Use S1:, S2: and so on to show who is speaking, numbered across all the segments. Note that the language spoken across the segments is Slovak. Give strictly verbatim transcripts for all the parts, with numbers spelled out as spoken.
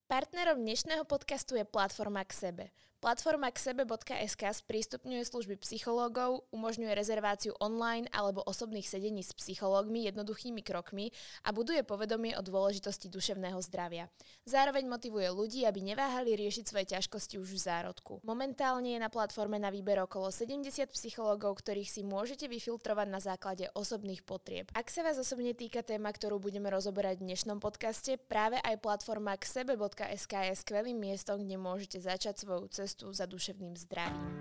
S1: Partnerom dnešného podcastu je Platforma k sebe. Platforma k sebe bodka es ká sprístupňuje služby psychológov, umožňuje rezerváciu online alebo osobných sedení s psychológmi jednoduchými krokmi a buduje povedomie o dôležitosti duševného zdravia. Zároveň motivuje ľudí, aby neváhali riešiť svoje ťažkosti už v zárodku. Momentálne je na platforme na výber okolo sedemdesiat psychológov, ktorých si môžete vyfiltrovať na základe osobných potrieb. Ak sa vás osobne týka téma, ktorú budeme rozoberať v dnešnom podcaste, práve aj Platforma k sebe bodka es ká je skvelým miestom, kde môžete začať svoju cestu za duševným zdravím.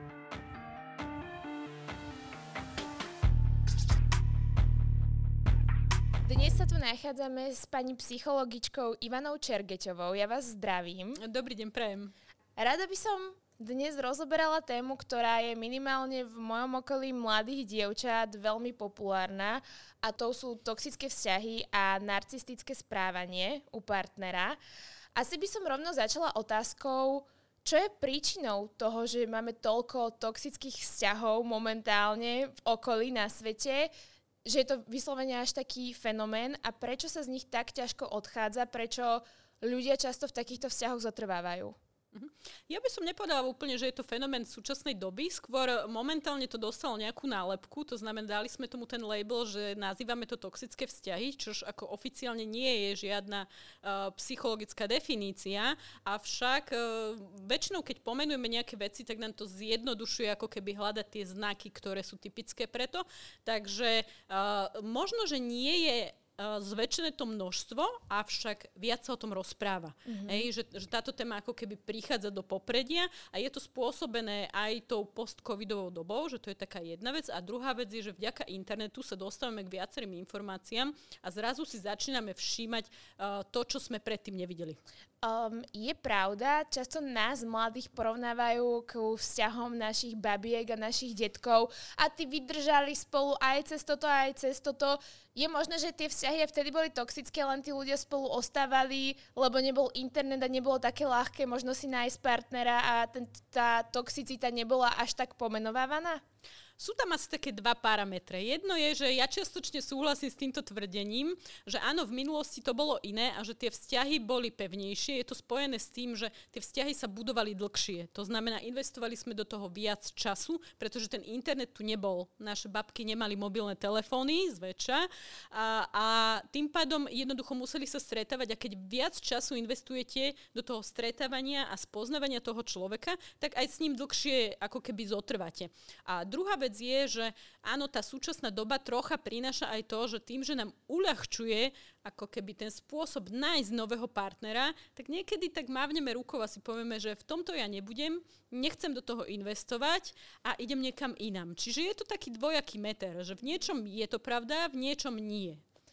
S1: Dnes sa tu nachádzame s pani psychologičkou Ivanou Čergeťovou. Ja vás zdravím.
S2: Dobrý deň, prajem.
S1: Rada by som dnes rozoberala tému, ktorá je minimálne v mojom okolí mladých dievčat veľmi populárna, a to sú toxické vzťahy a narcistické správanie u partnera. Asi by som rovno začala otázkou, čo je príčinou toho, že máme toľko toxických vzťahov momentálne v okolí na svete, že je to vyslovene až taký fenomén a prečo sa z nich tak ťažko odchádza, prečo ľudia často v takýchto vzťahoch zotrvávajú?
S2: Ja by som nepovedala úplne, že je to fenomén súčasnej doby, skôr momentálne to dostalo nejakú nálepku, to znamená, dali sme tomu ten label, že nazývame to toxické vzťahy, čož ako oficiálne nie je žiadna uh, psychologická definícia, avšak uh, väčšinou, keď pomenujeme nejaké veci, tak nám to zjednodušuje ako keby hľadať tie znaky, ktoré sú typické preto, takže uh, možno, že nie je zväčšené to množstvo, avšak viac sa o tom rozpráva. Mm-hmm. Hej, že, že táto téma ako keby prichádza do popredia a je to spôsobené aj tou post-covidovou dobou, že to je taká jedna vec. A druhá vec je, že vďaka internetu sa dostávame k viacerým informáciám a zrazu si začíname všímať uh, to, čo sme predtým nevideli.
S1: Um, je pravda, často nás mladých porovnávajú k vzťahom našich babiek a našich detkov a tí vydržali spolu aj cez toto, aj cez toto. Je možné, že tie vzťahy vtedy boli toxické, len tí ľudia spolu ostávali, lebo nebol internet a nebolo také ľahké možno si nájsť partnera a ten, tá toxicita nebola až tak pomenovávaná?
S2: Sú tam asi také dva parametre. Jedno je, že ja čiastočne súhlasím s týmto tvrdením, že áno, v minulosti to bolo iné a že tie vzťahy boli pevnejšie. Je to spojené s tým, že tie vzťahy sa budovali dlhšie. To znamená, investovali sme do toho viac času, pretože ten internet tu nebol. Naše babky nemali mobilné telefóny zväčša a, a tým pádom jednoducho museli sa stretávať a keď viac času investujete do toho stretávania a spoznávania toho človeka, tak aj s ním dlhšie ako keby zotrváte. A druhá vec je, že áno, tá súčasná doba trocha prináša aj to, že tým, že nám uľahčuje ako keby ten spôsob nájsť nového partnera, tak niekedy tak mávneme rukou a si povieme, že v tomto ja nebudem, nechcem do toho investovať a idem niekam inám. Čiže je to taký dvojaký meter, že v niečom je to pravda, v niečom nie.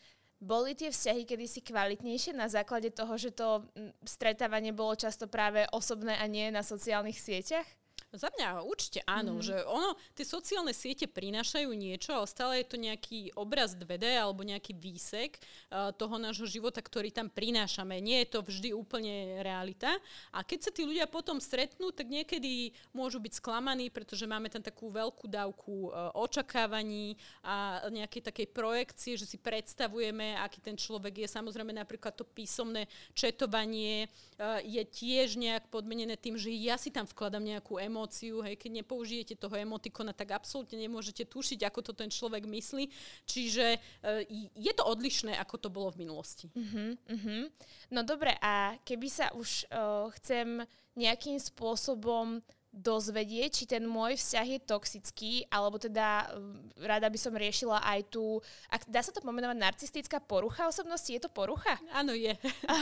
S1: Boli tie vzťahy kedysi kvalitnejšie na základe toho, že to stretávanie bolo často práve osobné a nie na sociálnych sieťach?
S2: Za mňa určite áno, mm. že ono, tie sociálne siete prinášajú niečo, ale stále je to nejaký obraz dve dé alebo nejaký výsek uh, toho nášho života, ktorý tam prinášame. Nie je to vždy úplne realita. A keď sa tí ľudia potom stretnú, tak niekedy môžu byť sklamaní, pretože máme tam takú veľkú dávku uh, očakávaní a nejakej takej projekcie, že si predstavujeme, aký ten človek je. Samozrejme napríklad to písomné četovanie uh, je tiež nejak podmenené tým, že ja si tam vkladám nejakú emóciu. Hej, keď nepoužijete toho emotikona, tak absolútne nemôžete tušiť, ako to ten človek myslí. Čiže uh, je to odlišné, ako to bolo v minulosti. Uh-huh, uh-huh.
S1: No dobre, a keby sa už uh, chcem nejakým spôsobom dozvedieť, či ten môj vzťah je toxický, alebo teda rada by som riešila aj tú, ak dá sa to pomenovať narcistická porucha osobnosti, je to porucha?
S2: Áno, je.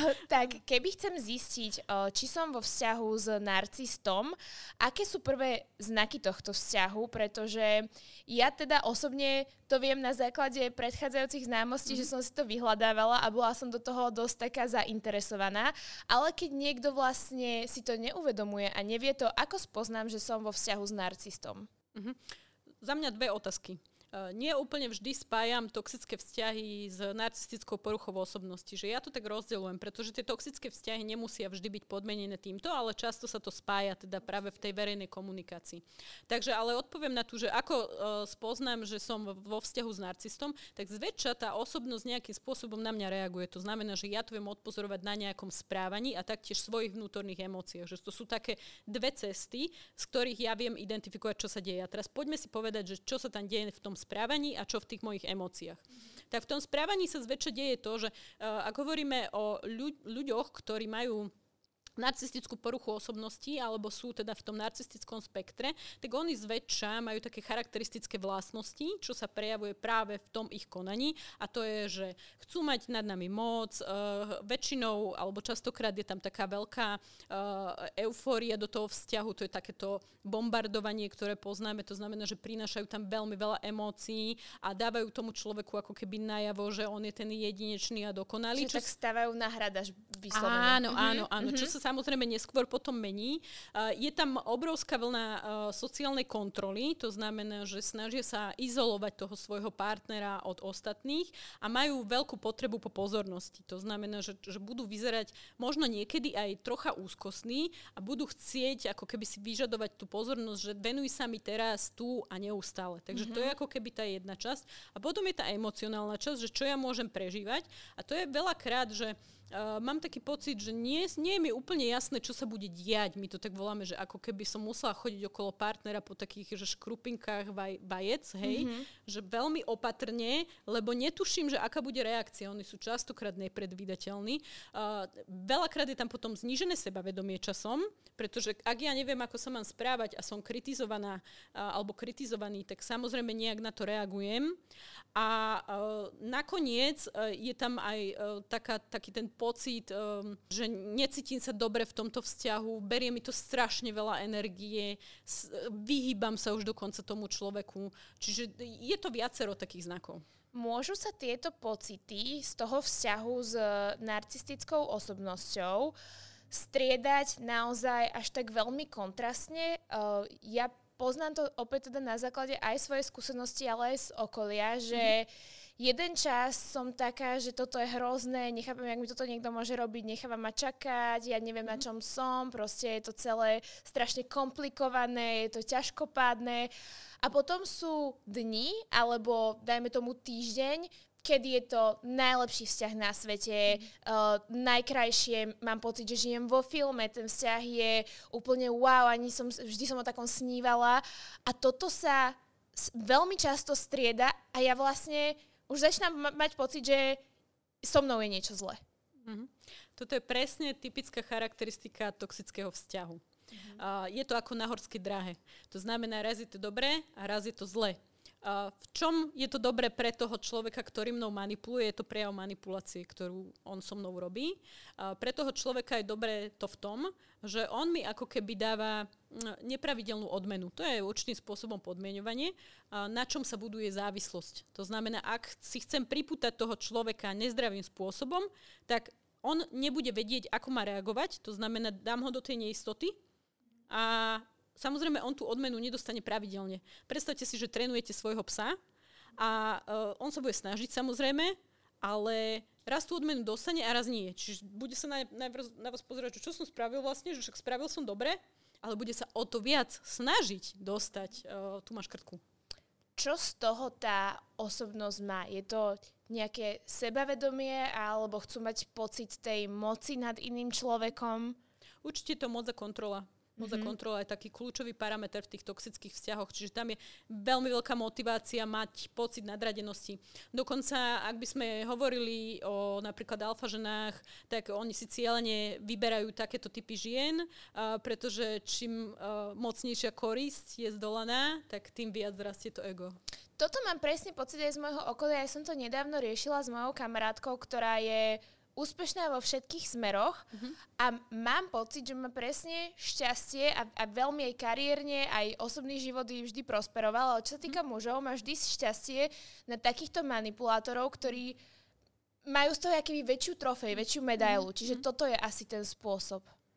S1: Tak keby chcem zistiť, či som vo vzťahu s narcistom, aké sú prvé znaky tohto vzťahu, pretože ja teda osobne to viem na základe predchádzajúcich známostí, mm. že som si to vyhľadávala a bola som do toho dosť taká zainteresovaná, ale keď niekto vlastne si to neuvedomuje a nevie to, ako spoznám, že som vo vzťahu s narcistom?
S2: Mm-hmm. Za mňa dve otázky. nie úplne vždy spájam toxické vzťahy s narcistickou poruchou osobnosti. Že ja to tak rozdeľujem, pretože tie toxické vzťahy nemusia vždy byť podmienené týmto, ale často sa to spája teda práve v tej verejnej komunikácii. Takže ale odpoviem na tú, že ako uh, spoznám, že som vo vzťahu s narcistom, tak zväčša tá osobnosť nejakým spôsobom na mňa reaguje. To znamená, že ja to viem odpozorovať na nejakom správaní a taktiež svojich vnútorných emóciách. Že to sú také dve cesty, z ktorých ja viem identifikovať, čo sa deje. A teraz poďme si povedať, že čo sa tam deje v tom správaní a čo v tých mojich emóciách. Tak v tom správaní sa zväčša deje to, že uh, ak hovoríme o ľu- ľuďoch, ktorí majú narcistickú poruchu osobnosti alebo sú teda v tom narcistickom spektre, tak oni zväčša majú také charakteristické vlastnosti, čo sa prejavuje práve v tom ich konaní a to je, že chcú mať nad nami moc, uh, väčšinou alebo častokrát je tam taká veľká uh, eufória do toho vzťahu, to je takéto bombardovanie, ktoré poznáme, to znamená, že prinášajú tam veľmi veľa emócií a dávajú tomu človeku ako keby najavo, že on je ten jedinečný a dokonalý.
S1: Čiže čo tak stávajú na hradaž vyslovene.
S2: Áno, áno, áno, mm-hmm. čo sa samozrejme neskôr potom mení. Uh, je tam obrovská vlna uh, sociálnej kontroly, to znamená, že snažia sa izolovať toho svojho partnera od ostatných a majú veľkú potrebu po pozornosti. To znamená, že, že budú vyzerať možno niekedy aj trocha úzkostní a budú chcieť ako keby si vyžadovať tú pozornosť, že venuj sa mi teraz tu a neustále. Takže mm-hmm. to je ako keby tá jedna časť. A potom je tá emocionálna časť, že čo ja môžem prežívať. A to je veľakrát, že Uh, mám taký pocit, že nie, nie je mi úplne jasné, čo sa bude diať. My to tak voláme, že ako keby som musela chodiť okolo partnera po takých že škrupinkách vaj, vajec, hej, mm-hmm. že veľmi opatrne, lebo netuším, že aká bude reakcia. Oni sú častokrát nepredvídateľní. Uh, veľakrát je tam potom znížené sebavedomie časom, pretože ak ja neviem, ako sa mám správať a som kritizovaná uh, alebo kritizovaný, tak samozrejme nejak na to reagujem. A uh, nakoniec uh, je tam aj uh, taká, taký ten pocit, um, že necítim sa dobre v tomto vzťahu, berie mi to strašne veľa energie, s, vyhýbam sa už dokonca tomu človeku. Čiže je to viacero takých znakov.
S1: Môžu sa tieto pocity z toho vzťahu s narcistickou osobnosťou striedať naozaj až tak veľmi kontrastne? Uh, ja poznám to opäť teda na základe aj svojej skúsenosti, ale aj z okolia, že mm-hmm. jeden čas som taká, že toto je hrozné, nechápem, jak mi toto niekto môže robiť, nechávam ma čakať, ja neviem, mm-hmm. na čom som, proste je to celé strašne komplikované, je to ťažkopádne. A potom sú dni, alebo dajme tomu týždeň, kedy je to najlepší vzťah na svete, mm. uh, najkrajšie, mám pocit, že žijem vo filme, ten vzťah je úplne wow, ani som, vždy som o takom snívala. A toto sa veľmi často strieda a ja vlastne už začínam ma- mať pocit, že so mnou je niečo zlé.
S2: Mm-hmm. Toto je presne typická charakteristika toxického vzťahu. Mm-hmm. Uh, je to ako na horskej dráhe. To znamená, raz je to dobré a raz je to zlé. Uh, v čom je to dobré pre toho človeka, ktorý mnou manipuluje, je to prejav manipulácie, ktorú on so mnou robí. Uh, pre toho človeka je dobré to v tom, že on mi ako keby dáva nepravidelnú odmenu. To je určitým spôsobom podmieňovanie, uh, na čom sa buduje závislosť. To znamená, ak si chcem pripútať toho človeka nezdravým spôsobom, tak on nebude vedieť, ako má reagovať. To znamená, dám ho do tej neistoty a samozrejme, on tú odmenu nedostane pravidelne. Predstavte si, že trénujete svojho psa a uh, on sa bude snažiť samozrejme, ale raz tú odmenu dostane a raz nie. Čiže bude sa naj, najprv na vás pozerať, čo som spravil vlastne, že však spravil som dobre, ale bude sa o to viac snažiť dostať uh, tú maškrtku.
S1: Čo z toho tá osobnosť má? Je to nejaké sebavedomie alebo chcú mať pocit tej moci nad iným človekom?
S2: Určite to moc a kontrola. Moc a kontrola je taký kľúčový parameter v tých toxických vzťahoch, čiže tam je veľmi veľká motivácia mať pocit nadradenosti. Dokonca, ak by sme hovorili o napríklad alfa ženách, tak oni si cieľene vyberajú takéto typy žien, uh, pretože čím uh, mocnejšia korisť je zdolaná, tak tým viac rastie to ego.
S1: Toto mám presne pocit aj z môjho okolia. Ja som to nedávno riešila s mojou kamarátkou, ktorá je úspešná vo všetkých smeroch uh-huh. a mám pocit, že má presne šťastie a, a veľmi aj kariérne, aj osobný život vždy prosperoval, ale čo sa týka uh-huh. mužov, má vždy šťastie na takýchto manipulátorov, ktorí majú z toho akýby väčšiu trofej, väčšiu medailu. Uh-huh. Čiže toto je asi ten spôsob.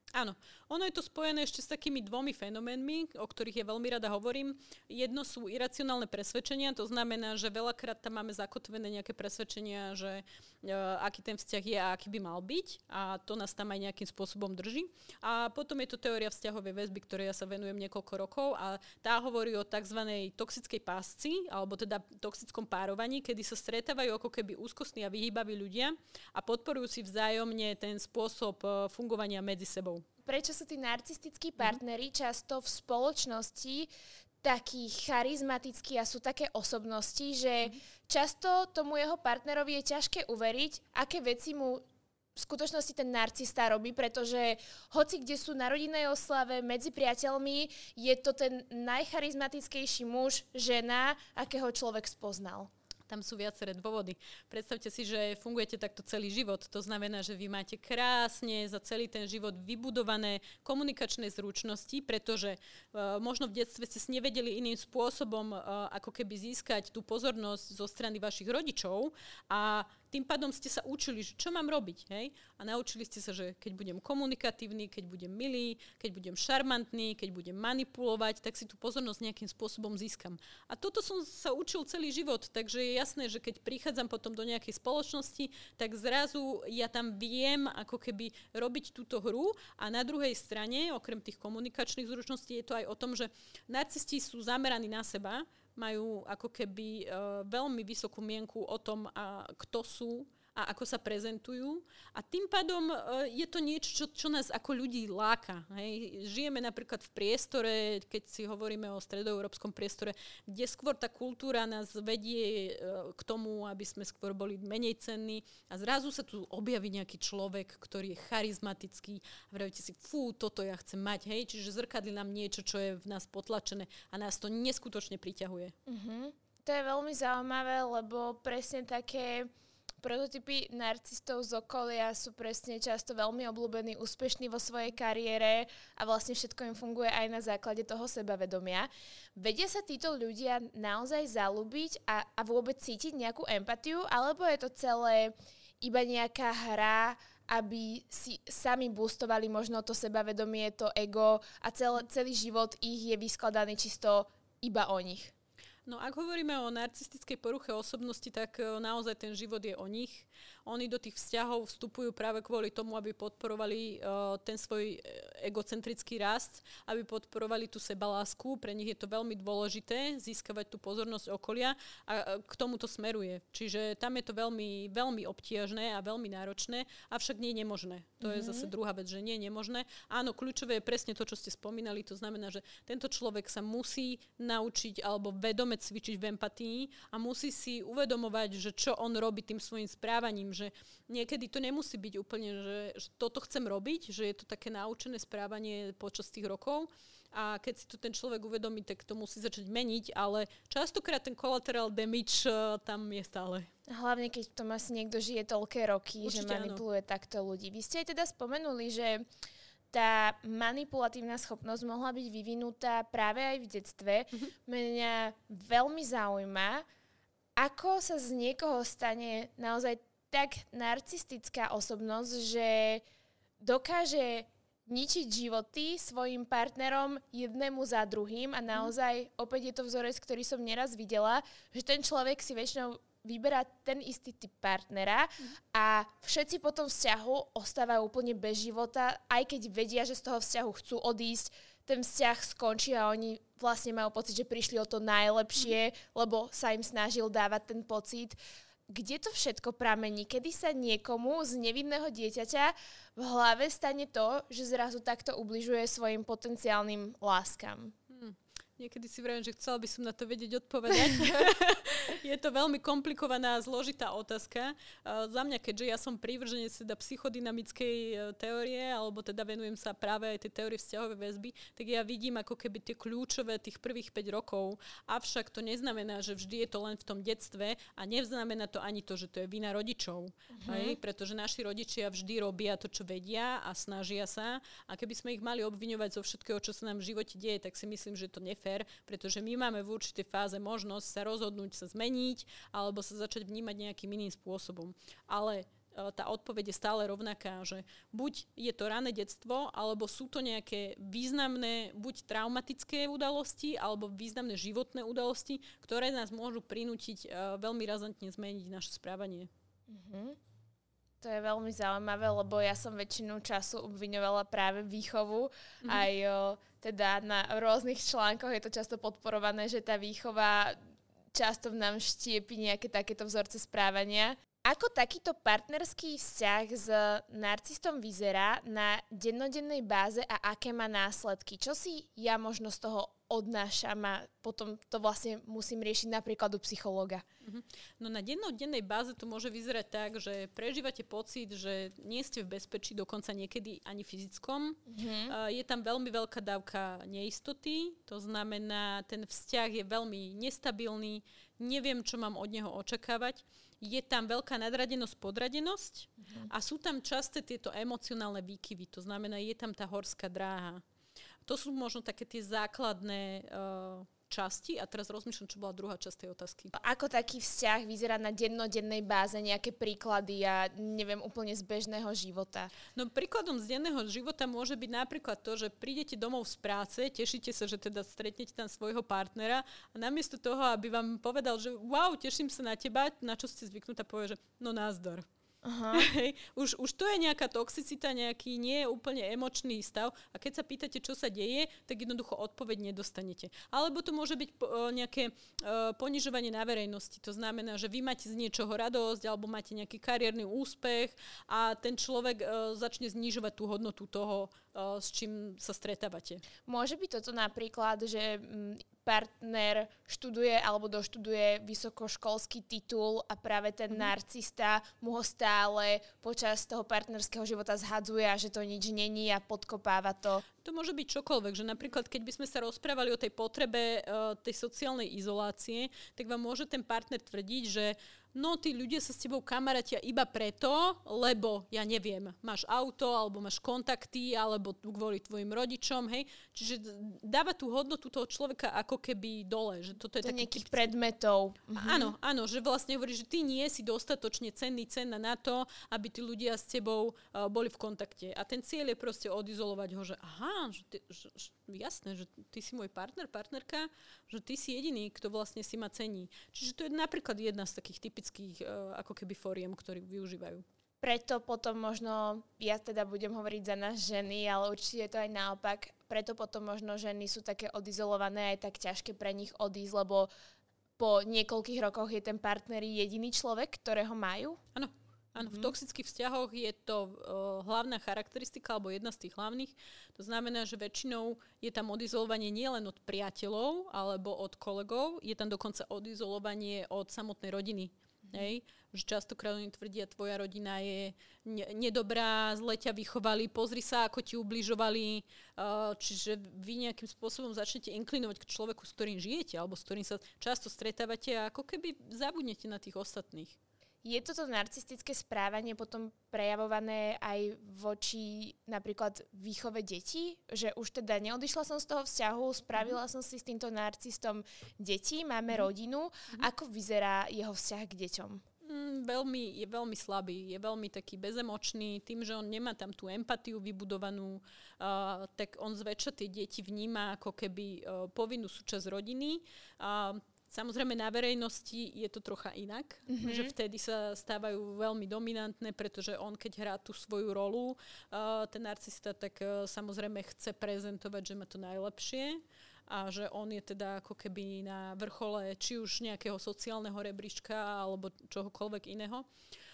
S2: Áno, ono je to spojené ešte s takými dvomi fenoménmi, o ktorých ja veľmi rada hovorím. Jedno sú iracionálne presvedčenia, to znamená, že veľakrát tam máme zakotvené nejaké presvedčenia, že uh, aký ten vzťah je a aký by mal byť a to nás tam aj nejakým spôsobom drží. A potom je to teória vzťahovej väzby, ktorej ja sa venujem niekoľko rokov a tá hovorí o tzv. Toxickej pásci, alebo teda toxickom párovaní, kedy sa stretávajú ako keby úzkostní a vyhýbaví ľudia a podporujú si vzájomne ten spôsob uh, fungovania medzi sebou.
S1: Prečo sú tí narcistickí partneri často v spoločnosti takí charizmatickí a sú také osobnosti, že často tomu jeho partnerovi je ťažké uveriť, aké veci mu v skutočnosti ten narcista robí, pretože hoci kde sú na rodinnej oslave, medzi priateľmi, je to ten najcharizmatickejší muž, žena, akého človek spoznal.
S2: Tam sú viaceré dôvody. Predstavte si, že fungujete takto celý život. To znamená, že vy máte krásne za celý ten život vybudované komunikačné zručnosti, pretože uh, možno v detstve ste si nevedeli iným spôsobom uh, ako keby získať tú pozornosť zo strany vašich rodičov a tým pádom ste sa učili, že čo mám robiť, hej? A naučili ste sa, že keď budem komunikatívny, keď budem milý, keď budem šarmantný, keď budem manipulovať, tak si tú pozornosť nejakým spôsobom získam. A toto som sa učil celý život, takže je jasné, že keď prichádzam potom do nejakej spoločnosti, tak zrazu ja tam viem ako keby robiť túto hru a na druhej strane, okrem tých komunikačných zručností, je to aj o tom, že narcisti sú zameraní na seba, majú ako keby uh, veľmi vysokú mienku o tom, uh, kto sú a ako sa prezentujú. A tým pádom uh, je to niečo, čo, čo nás ako ľudí láka. Hej. Žijeme napríklad v priestore, keď si hovoríme o stredoeurópskom priestore, kde skôr tá kultúra nás vedie uh, k tomu, aby sme skôr boli menej cenní. A zrazu sa tu objaví nejaký človek, ktorý je charizmatický. A vravíte si, fú, toto ja chcem mať. Hej. Čiže zrkadlí nám niečo, čo je v nás potlačené a nás to neskutočne priťahuje.
S1: Uh-huh. To je veľmi zaujímavé, lebo presne také prototypy narcistov z okolia sú presne často veľmi obľúbení, úspešní vo svojej kariére a vlastne všetko im funguje aj na základe toho sebavedomia. Vedia sa títo ľudia naozaj zalúbiť a, a vôbec cítiť nejakú empatiu, alebo je to celé iba nejaká hra, aby si sami boostovali možno to sebavedomie, to ego a cel, celý život ich je vyskladaný čisto iba o nich?
S2: No ak hovoríme o narcistickej poruche osobnosti, tak naozaj ten život je o nich. Oni do tých vzťahov vstupujú práve kvôli tomu, aby podporovali uh, ten svoj egocentrický rast, aby podporovali tú sebalásku. Pre nich je to veľmi dôležité získavať tú pozornosť okolia a k tomu to smeruje. Čiže tam je to veľmi, veľmi obtiažné a veľmi náročné, avšak nie je nemožné. To mm-hmm. je zase druhá vec, že nie je nemožné. Áno, kľúčové je presne to, čo ste spomínali. To znamená, že tento človek sa musí naučiť alebo vedome cvičiť v empatii a musí si uvedomovať, že čo on robí tým svojím správaním, že niekedy to nemusí byť úplne, že, že toto chcem robiť, že je to také naučené správanie počas tých rokov a keď si to ten človek uvedomí, tak to musí začať meniť, ale častokrát ten collateral damage uh, tam je stále.
S1: Hlavne, keď v tom asi niekto žije toľké roky,
S2: Určite
S1: že manipuluje áno. takto ľudí. Vy ste aj teda spomenuli, že tá manipulatívna schopnosť mohla byť vyvinutá práve aj v detstve. Mm-hmm. Mňa veľmi zaujíma, ako sa z niekoho stane naozaj tak narcistická osobnosť, že dokáže ničiť životy svojim partnerom jednému za druhým a naozaj, opäť je to vzorec, ktorý som neraz videla, že ten človek si väčšinou vyberá ten istý typ partnera a všetci po tom vzťahu ostávajú úplne bez života, aj keď vedia, že z toho vzťahu chcú odísť, ten vzťah skončí a oni vlastne majú pocit, že prišli o to najlepšie, lebo sa im snažil dávať ten pocit. Kde to všetko pramení? Kedy sa niekomu z nevinného dieťaťa v hlave stane to, že zrazu takto ubližuje svojim potenciálnym láskam?
S2: Hmm. Niekedy si vravím, že chcela by som na to vedieť odpovedať. Je to veľmi komplikovaná a zložitá otázka. Uh, za mňa, keďže ja som prívrženec teda psychodynamickej uh, teórie, alebo teda venujem sa práve aj tej teórie vzťahovej väzby, tak ja vidím ako keby tie kľúčové tých prvých päť rokov. Avšak to neznamená, že vždy je to len v tom detstve a neznamená to ani to, že to je vina rodičov. Uh-huh. Hej? Pretože naši rodičia vždy robia to, čo vedia a snažia sa. A keby sme ich mali obviňovať zo všetkého, čo sa nám v živote deje, tak si myslím, že to nefér, pretože my máme v určitej fáze možnosť sa rozhodnúť sa zmeniť alebo sa začať vnímať nejakým iným spôsobom. Ale tá odpoveď je stále rovnaká, že buď je to rané detstvo, alebo sú to nejaké významné, buď traumatické udalosti, alebo významné životné udalosti, ktoré nás môžu prinútiť uh, veľmi razantne zmeniť naše správanie.
S1: Mm-hmm. To je veľmi zaujímavé, lebo ja som väčšinu času obviňovala práve výchovu. Mm-hmm. Aj o, teda na rôznych článkoch je to často podporované, že tá výchova často v nám štiepi nejaké takéto vzorce správania. Ako takýto partnerský vzťah s narcistom vyzerá na dennodennej báze a aké má následky? Čo si ja možno z toho odnášam a potom to vlastne musím riešiť napríklad u psychológa?
S2: Uh-huh. No na dennodennej báze to môže vyzerať tak, že prežívate pocit, že nie ste v bezpečí, dokonca niekedy ani fyzickom. Uh-huh. Uh, je tam veľmi veľká dávka neistoty, to znamená, ten vzťah je veľmi nestabilný, neviem, čo mám od neho očakávať. Je tam veľká nadradenosť, podradenosť uh-huh. a sú tam časté tieto emocionálne výkyvy, to znamená, je tam tá horská dráha. To sú možno také tie základné uh, časti a teraz rozmýšľam, čo bola druhá časť tej otázky.
S1: Ako taký vzťah vyzerá na dennodennej báze, nejaké príklady, ja neviem, úplne z bežného života?
S2: No príkladom z denného života môže byť napríklad to, že prídete domov z práce, tešíte sa, že teda stretnete tam svojho partnera a namiesto toho, aby vám povedal, že wow, teším sa na teba, na čo ste zvyknutá, povie, že no názdar.
S1: Aha.
S2: už, už to je nejaká toxicita, nejaký nie úplne emočný stav a keď sa pýtate, čo sa deje, tak jednoducho odpoveď nedostanete. Alebo to môže byť po, nejaké uh, ponižovanie na verejnosti. To znamená, že vy máte z niečoho radosť alebo máte nejaký kariérny úspech a ten človek uh, začne znižovať tú hodnotu toho, uh, s čím sa stretávate.
S1: Môže byť toto napríklad, že m, partner študuje alebo doštuduje vysokoškolský titul a práve ten mm. narcista mu ho stále počas toho partnerského života zhadzuje a že to nič není a podkopáva to.
S2: To môže byť čokoľvek, že napríklad keď by sme sa rozprávali o tej potrebe uh, tej sociálnej izolácie, tak vám môže ten partner tvrdiť, že no tí ľudia sa s tebou kamarátia iba preto, lebo, ja neviem, máš auto, alebo máš kontakty, alebo kvôli tvojim rodičom, hej. Čiže dáva tú hodnotu toho človeka ako keby dole. Že toto je
S1: to
S2: taký
S1: nejakých
S2: typický...
S1: predmetov.
S2: Mhm. Áno, áno, že vlastne hovorí, že ty nie si dostatočne cenný, cenná na to, aby tí ľudia s tebou uh, boli v kontakte. A ten cieľ je proste odizolovať ho, že aha, že ty, že, že, jasné, že ty si môj partner, partnerka, že ty si jediný, kto vlastne si ma cení. Čiže to je napríklad jedna z takých typických ako keby fóriem, ktorí využívajú.
S1: Preto potom možno, ja teda budem hovoriť za nás ženy, ale určite je to aj naopak, preto potom možno ženy sú také odizolované, aj tak ťažké pre nich odísť, lebo po niekoľkých rokoch je ten partner jediný človek, ktorého majú?
S2: Áno. Áno, v toxických vzťahoch je to uh, hlavná charakteristika, alebo jedna z tých hlavných. To znamená, že väčšinou je tam odizolovanie nielen od priateľov alebo od kolegov, je tam dokonca odizolovanie od samotnej rodiny. Hej? Že častokrát oni tvrdia, tvoja rodina je ne- nedobrá, zle ťa vychovali, pozri sa, ako ti ubližovali. Uh, čiže vy nejakým spôsobom začnete inklinovať k človeku, s ktorým žijete, alebo s ktorým sa často stretávate a ako keby zabudnete na tých ostatných.
S1: Je toto narcistické správanie potom prejavované aj voči napríklad výchove detí? Že už teda neodišla som z toho vzťahu, spravila mm. som si s týmto narcistom deti, máme mm. rodinu. Mm. Ako vyzerá jeho vzťah k deťom?
S2: Mm, veľmi, je veľmi slabý, je veľmi taký bezemočný. Tým, že on nemá tam tú empatiu vybudovanú, uh, tak on zväčša tie deti vníma ako keby uh, povinnú súčasť rodiny. Uh, Samozrejme na verejnosti je to trocha inak, mm-hmm. že vtedy sa stávajú veľmi dominantné, pretože on keď hrá tú svoju rolu, uh, ten narcista, tak uh, samozrejme chce prezentovať, že má to najlepšie a že on je teda ako keby na vrchole či už nejakého sociálneho rebríčka alebo čohokoľvek iného.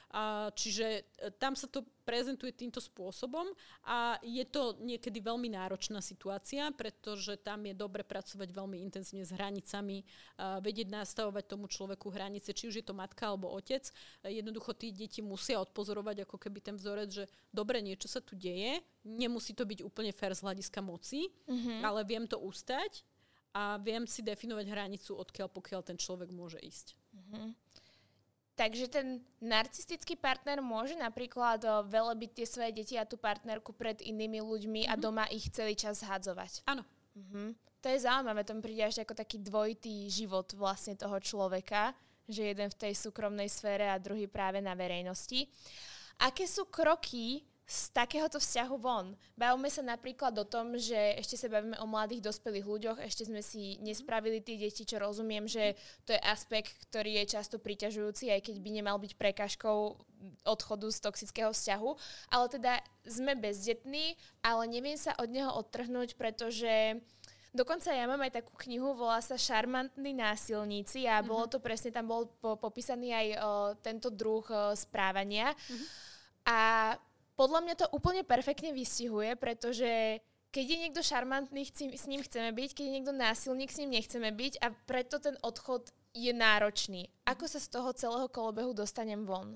S2: A čiže tam sa to prezentuje týmto spôsobom a je to niekedy veľmi náročná situácia, pretože tam je dobre pracovať veľmi intenzívne s hranicami, vedieť nastavovať tomu človeku hranice, či už je to matka alebo otec. Jednoducho tí deti musia odpozorovať ako keby ten vzorec, že dobre, niečo sa tu deje, nemusí to byť úplne fair z hľadiska moci, mm-hmm. ale viem to ustať a viem si definovať hranicu, odkiaľ pokiaľ ten človek môže ísť.
S1: Mm-hmm. Takže ten narcistický partner môže napríklad o, velebiť tie svoje deti a tú partnerku pred inými ľuďmi mm-hmm. a doma ich celý čas zhadzovať.
S2: Áno.
S1: Mm-hmm. To je zaujímavé, to mi príde až ako taký dvojitý život vlastne toho človeka, že jeden v tej súkromnej sfére a druhý práve na verejnosti. Aké sú kroky z takéhoto vzťahu von? Bavíme sa napríklad o tom, že ešte sa bavíme o mladých dospelých ľuďoch, ešte sme si nespravili tie deti, čo rozumiem, že to je aspekt, ktorý je často priťažujúci, aj keď by nemal byť prekážkou odchodu z toxického vzťahu. Ale teda sme bezdetní, ale neviem sa od neho odtrhnúť, pretože dokonca ja mám aj takú knihu, volá sa Šarmantní násilníci a mm-hmm. bolo to presne, tam bol po, popísaný aj o, tento druh o, správania. Mm-hmm. A podľa mňa to úplne perfektne vystihuje, pretože keď je niekto šarmantný, chci, s ním chceme byť, keď je niekto násilník, s ním nechceme byť a preto ten odchod je náročný. Ako sa z toho celého kolobehu dostanem von?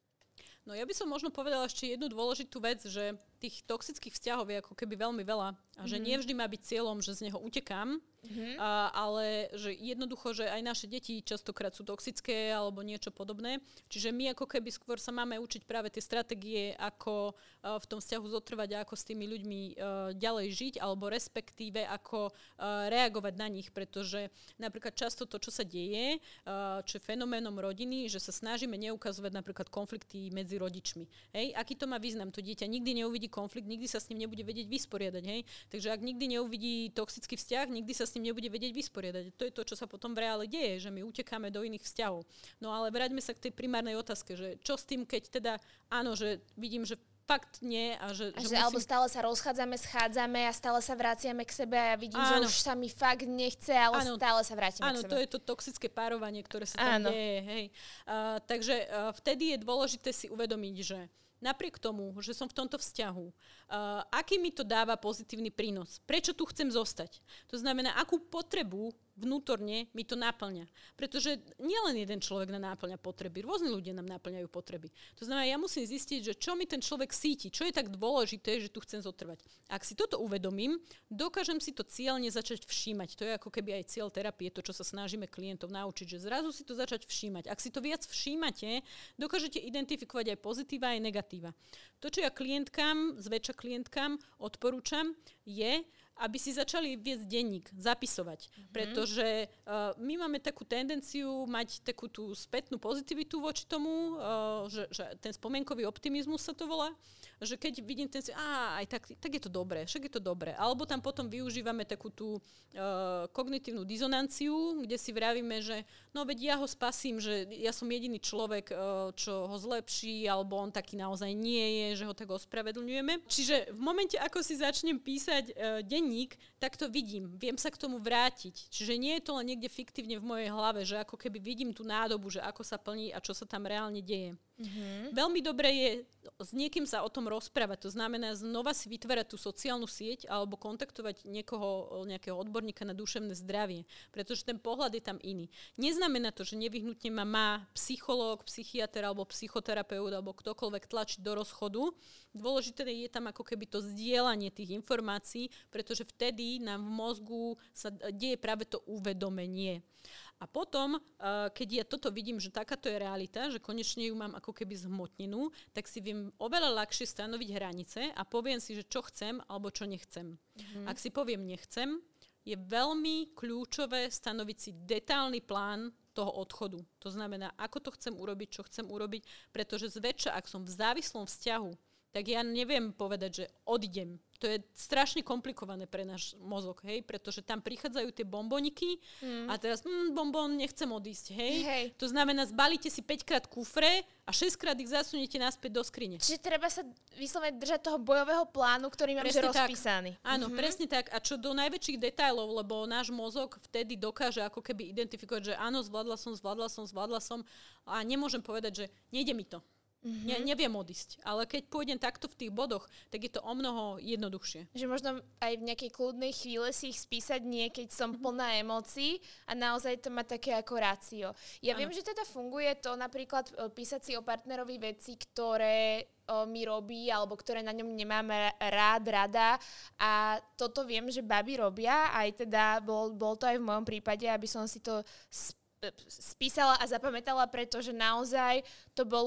S2: No ja by som možno povedala ešte jednu dôležitú vec, že tých toxických vzťahov je ako keby veľmi veľa a že mm-hmm. nie vždy má byť cieľom, že z neho utekám, mm-hmm. a, ale že jednoducho, že aj naše deti častokrát sú toxické alebo niečo podobné. Čiže my ako keby skôr sa máme učiť práve tie stratégie, ako uh, v tom vzťahu zotrvať a ako s tými ľuďmi uh, ďalej žiť alebo respektíve ako uh, reagovať na nich, pretože napríklad často to, čo sa deje, uh, čo je fenoménom rodiny, že sa snažíme neukazovať napríklad konflikty medzi rodičmi. Hej? Aký to má význam? To dieťa nikdy neuvidí konflikt, nikdy sa s ním nebude vedieť vysporiadať. Hej? Takže ak nikdy neuvidí toxický vzťah, nikdy sa s ním nebude vedieť vysporiadať. To je to, čo sa potom v reále deje, že my utekáme do iných vzťahov. No ale vráťme sa k tej primárnej otázke, že čo s tým, keď teda áno, že vidím, že fakt nie. A že,
S1: a
S2: že
S1: že
S2: musím...
S1: alebo stále sa rozchádzame, schádzame a stále sa vraciame k sebe a vidím,
S2: áno.
S1: že už sa mi fakt nechce, ale áno. stále sa vrátime
S2: áno,
S1: k sebe.
S2: Áno, to je to toxické párovanie, ktoré sa tam
S1: áno.
S2: deje. Hej. Uh, takže uh, vtedy je dôležité si uvedomiť, že napriek tomu, že som v tomto vzťahu, uh, aký mi to dáva pozitívny prínos? Prečo tu chcem zostať? To znamená, akú potrebu vnútorne mi to náplňa. Pretože nielen jeden človek nám náplňa potreby, rôzni ľudia nám náplňajú potreby. To znamená, ja musím zistiť, že čo mi ten človek síti, čo je tak dôležité, že tu chcem zotrvať. Ak si toto uvedomím, dokážem si to cieľne začať všímať. To je ako keby aj cieľ terapie, to, čo sa snažíme klientov naučiť, že zrazu si to začať všímať. Ak si to viac všímate, dokážete identifikovať aj pozitíva, aj negatíva. To, čo ja klientkám, zväčša klientkám odporúčam, je, aby si začali viesť denník, zapisovať. Mm-hmm. Pretože uh, my máme takú tendenciu mať takú tú spätnú pozitivitu voči tomu, uh, že, že ten spomienkový optimizmus sa to volá, že keď vidím ten si, á, aj tak, tak je to dobré, však je to dobré. Alebo tam potom využívame takú tú uh, kognitívnu dizonanciu, kde si vravíme, že no veď ja ho spasím, že ja som jediný človek, uh, čo ho zlepší, alebo on taký naozaj nie je, že ho tak ospravedlňujeme. Čiže v momente, ako si začnem písať uh, denník, tak to vidím, viem sa k tomu vrátiť. Čiže nie je to len niekde fiktívne v mojej hlave, že ako keby vidím tú nádobu, že ako sa plní a čo sa tam reálne deje. Mm-hmm. Veľmi dobré je s niekým sa o tom rozprávať. To znamená znova si vytvárať tú sociálnu sieť alebo kontaktovať niekoho, nejakého odborníka na duševné zdravie. Pretože ten pohľad je tam iný. Neznamená to, že nevyhnutne ma má psychológ, psychiater alebo psychoterapeut alebo ktokoľvek tlačiť do rozchodu. Dôležité je tam ako keby to zdieľanie tých informácií, pretože vtedy nám v mozgu sa deje práve to uvedomenie. A potom, keď ja toto vidím, že takáto je realita, že konečne ju mám ako keby zhmotnenú, tak si viem oveľa ľahšie stanoviť hranice a poviem si, že čo chcem alebo čo nechcem. Mm-hmm. Ak si poviem nechcem, je veľmi kľúčové stanoviť si detailný plán toho odchodu. To znamená, ako to chcem urobiť, čo chcem urobiť, pretože zväčša, ak som v závislom vzťahu, tak ja neviem povedať, že odidem. To je strašne komplikované pre náš mozog, hej, pretože tam prichádzajú tie bomboniky mm. a teraz, mm, bonbon, nechcem odísť, hej. hej. To znamená, zbalíte si päťkrát kufre a šesťkrát ich zasuniete naspäť do skrine.
S1: Čiže treba sa vyslovene držať toho bojového plánu, ktorý máme že rozpísaný.
S2: Áno, mm-hmm. presne tak. A čo do najväčších detailov, lebo náš mozog vtedy dokáže ako keby identifikovať, že áno, zvládla som, zvládla som, zvládla som a nemôžem povedať, že nejde mi to. Mm-hmm. Ne, neviem odísť, ale keď pôjdem takto v tých bodoch, tak je to o mnoho jednoduchšie.
S1: Že možno aj v nejakej kľudnej chvíle si ich spísať nie, keď som mm-hmm. plná emócií a naozaj to má také ako rácio. Ja ano. Viem, že teda funguje to napríklad písať si o partnerovi veci, ktoré o, mi robí alebo ktoré na ňom nemám rád, rada a toto viem, že baby robia, aj teda bol, bol to aj v mojom prípade, aby som si to sp- spísala a zapamätala, pretože naozaj to bolo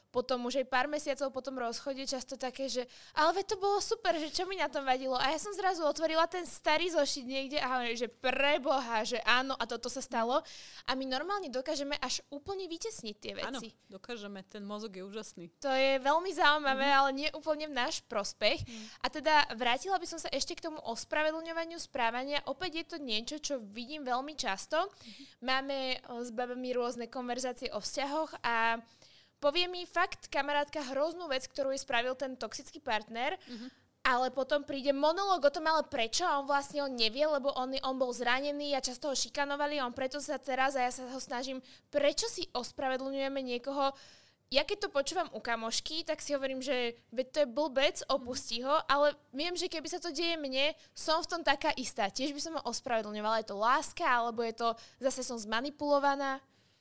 S1: potom už aj pár mesiacov po tom rozchode často také, že ale veď to bolo super, že čo mi na tom vadilo. A ja som zrazu otvorila ten starý zošit niekde a hovorím, že preboha, že áno a toto sa stalo. A my normálne dokážeme až úplne vytesniť tie veci.
S2: Áno, dokážeme, ten mozog je úžasný.
S1: To je veľmi zaujímavé, mm-hmm. ale nie úplne v náš prospech. Mm. A teda vrátila by som sa ešte k tomu ospravedlňovaniu správania. Opäť je to niečo, čo vidím veľmi často. Mm-hmm. Máme s babami rôzne konverzácie o vzťahoch a povie mi fakt kamarátka hroznú vec, ktorú jej spravil ten toxický partner, uh-huh. ale potom príde monológ o tom, ale prečo? A on vlastne on nevie, lebo on, on bol zranený a často ho šikanovali a on preto sa teraz a ja sa ho snažím, prečo si ospravedlňujeme niekoho. Ja keď to počúvam u kamošky, tak si hovorím, že veď to je blbec, opustí ho, ale viem, že keby sa to deje mne, som v tom taká istá. Tiež by som ho ospravedlňovala. Je to láska, alebo je to zase som zmanipulovaná?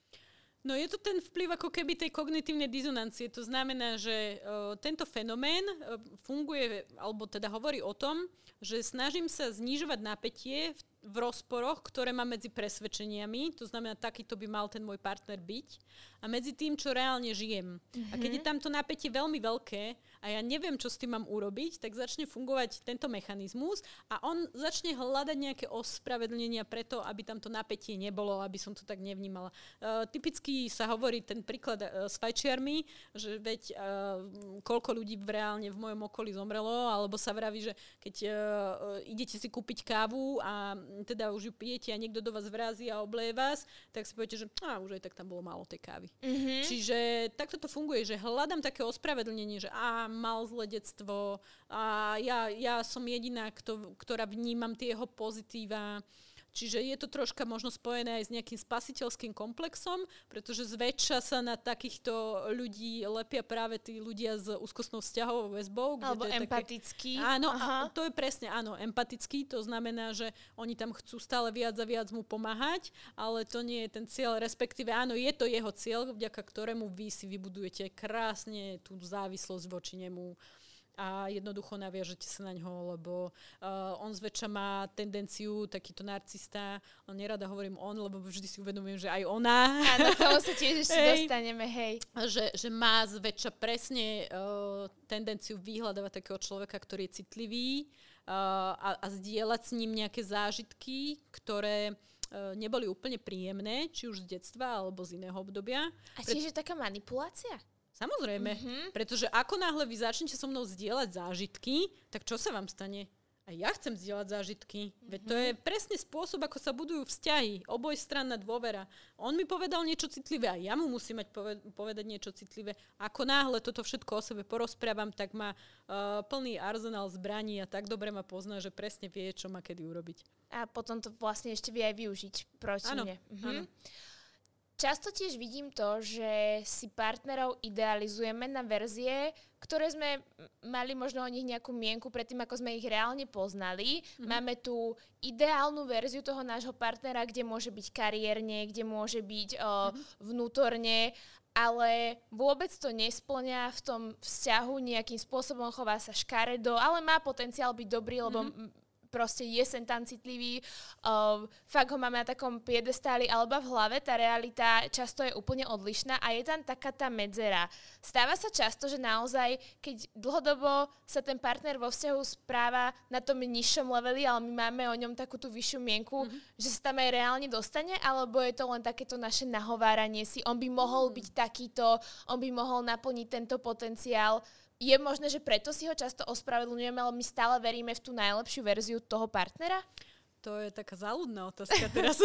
S2: No je to ten vplyv ako keby tej kognitívnej dizonancie. To znamená, že uh, tento fenomén uh, funguje, alebo teda hovorí o tom, že snažím sa znižovať napätie v, v rozporoch, ktoré mám medzi presvedčeniami. To znamená, takýto by mal ten môj partner byť. A medzi tým, čo reálne žijem. Mm-hmm. A keď je tamto napätie veľmi veľké a ja neviem, čo s tým mám urobiť, tak začne fungovať tento mechanizmus a on začne hľadať nejaké ospravedlnenia preto, aby tamto napätie nebolo, aby som to tak nevnímala. Uh, typicky sa hovorí ten príklad uh, s fajčiarmi, že veď uh, koľko ľudí v reálne v mojom okolí zomrelo, alebo sa vraví, že keď uh, idete si kúpiť kávu a teda už ju pijete a niekto do vás vrazí a obleje vás, tak si poviete, že á, už aj tak tam bolo málo tej kávy. Mm-hmm. Čiže takto to funguje, že hľadám také ospravedlnenie, že á, mal zlé detstvo a ja, ja som jediná, kto, ktorá vnímam tie jeho pozitíva. Čiže je to troška možno spojené aj s nejakým spasiteľským komplexom, pretože zväčša sa na takýchto ľudí lepia práve tí ľudia s úzkostnou vzťahovou väzbou.
S1: Alebo empatický.
S2: Také, áno, a to je presne, áno, empatický. To znamená, že oni tam chcú stále viac a viac mu pomáhať, ale to nie je ten cieľ, respektíve áno, je to jeho cieľ, vďaka ktorému vy si vybudujete krásne tú závislosť voči nemu. A jednoducho naviažete sa na ňo, lebo uh, on zväčša má tendenciu, takýto narcista, on nerada hovorím on, lebo vždy si uvedomujem, že aj ona.
S1: Áno, k tomu sa tiež ešte hej, dostaneme, hej.
S2: Že, že má zväčša presne uh, tendenciu vyhľadávať takého človeka, ktorý je citlivý uh, a, a zdieľať s ním nejaké zážitky, ktoré uh, neboli úplne príjemné, či už z detstva alebo z iného obdobia.
S1: A tiež Pre... je taká manipulácia?
S2: Samozrejme, mm-hmm. pretože ako náhle vy začnete so mnou zdieľať zážitky, tak čo sa vám stane? A ja chcem zdieľať zážitky. Mm-hmm. Veď to je presne spôsob, ako sa budujú vzťahy. Obojstranná dôvera. On mi povedal niečo citlivé a ja mu musím mať poved- povedať niečo citlivé. Ako náhle toto všetko o sebe porozprávam, tak má uh, plný arzenál zbraní a tak dobre ma pozná, že presne vie, čo má kedy urobiť.
S1: A potom to vlastne ešte vie aj využiť proti mne. Mhm. Áno. Často tiež vidím to, že si partnerov idealizujeme na verzie, ktoré sme mali možno o nich nejakú mienku predtým, ako sme ich reálne poznali. Mm-hmm. Máme tu ideálnu verziu toho nášho partnera, kde môže byť kariérne, kde môže byť o, mm-hmm. vnútorne, ale vôbec to nesplňa v tom vzťahu, nejakým spôsobom chová sa škaredo, ale má potenciál byť dobrý, lebo mm-hmm. proste je sem tam citlivý, uh, fakt ho máme na takom piedestáli alebo v hlave, tá realita často je úplne odlišná a je tam taká tá medzera. Stáva sa často, že naozaj, keď dlhodobo sa ten partner vo vzťahu správa na tom nižšom leveli, ale my máme o ňom takú tú vyššiu mienku, mm-hmm. že sa tam aj reálne dostane, alebo je to len takéto naše nahováranie si, on by mohol byť takýto, on by mohol naplniť tento potenciál. Je možné, že preto si ho často ospravedlňujeme, ale my stále veríme v tú najlepšiu verziu toho partnera?
S2: To je taká záľudná otázka teraz,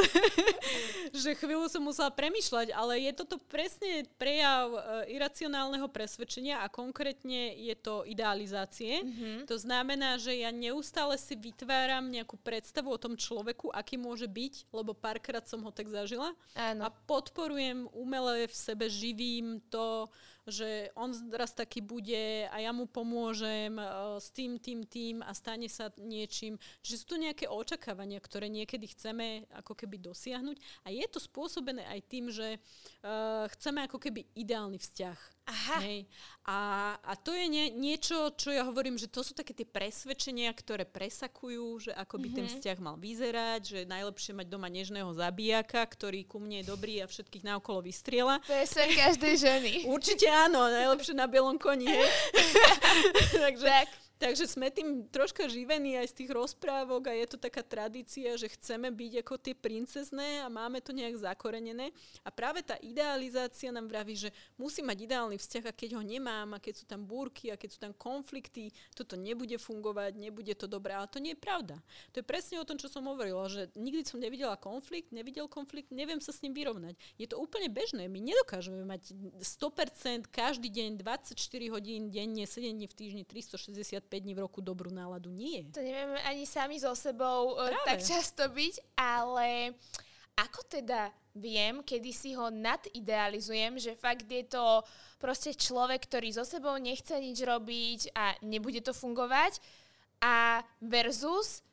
S2: že chvíľu som musela premýšľať, ale je toto presne prejav e, iracionálneho presvedčenia a konkrétne je to idealizácie. Mm-hmm. To znamená, že ja neustále si vytváram nejakú predstavu o tom človeku, aký môže byť, lebo párkrát som ho tak zažila. Áno. A podporujem umele v sebe, živím to, že on raz taký bude a ja mu pomôžem uh, s tým, tým, tým a stane sa niečím. Čiže sú tu nejaké očakávania, ktoré niekedy chceme ako keby dosiahnuť a je to spôsobené aj tým, že uh, chceme ako keby ideálny vzťah.
S1: Aha.
S2: Hej. A, a to je nie, niečo, čo ja hovorím, že to sú také tie presvedčenia, ktoré presakujú, že ako by mm-hmm. ten vzťah mal vyzerať, že je najlepšie mať doma nežného zabijaka, ktorý ku mne je dobrý a všetkých naokolo vystriela.
S1: To je sen každej ženy.
S2: Určite áno, najlepšie na bielom koni, hej. Takže... Tak. Takže sme tým troška živení aj z tých rozprávok a je to taká tradícia, že chceme byť ako tie princezné a máme to nejak zakorenené. A práve tá idealizácia nám vraví, že musí mať ideálny vzťah a keď ho nemám a keď sú tam búrky a keď sú tam konflikty, toto nebude fungovať, nebude to dobré. Ale to nie je pravda. To je presne o tom, čo som hovorila, že nikdy som nevidela konflikt, nevidel konflikt, neviem sa s ním vyrovnať. Je to úplne bežné. My nedokážeme mať sto percent každý deň, dvadsaťštyri hodín denne, sedem dní v týždni, tristošesťdesiatpäť dní v roku dobrú náladu. Nie.
S1: To nevieme ani sami so sebou Práve. tak často byť, ale ako teda viem, kedy si ho nadidealizujem, že fakt je to proste človek, ktorý so sebou nechce nič robiť a nebude to fungovať a versus